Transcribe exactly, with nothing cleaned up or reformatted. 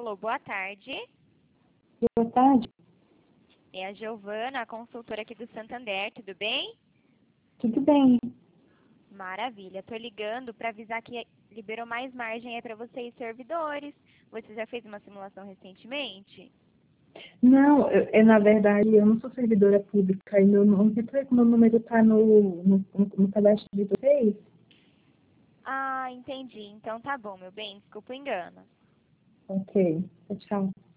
Alô, boa tarde. Boa tarde, É a Giovana, a consultora aqui do Santander, tudo bem? tudo bem? Maravilha, tô ligando para avisar que liberou mais margem aí para vocês servidores. Você já fez uma simulação recentemente? Não, eu, é, na verdade, eu não sou servidora pública e meu, não sei por que meu número está no, no, no, no cadastro de vocês. Ah, entendi. Então tá bom, meu bem, desculpa o engano. Ok, tchau.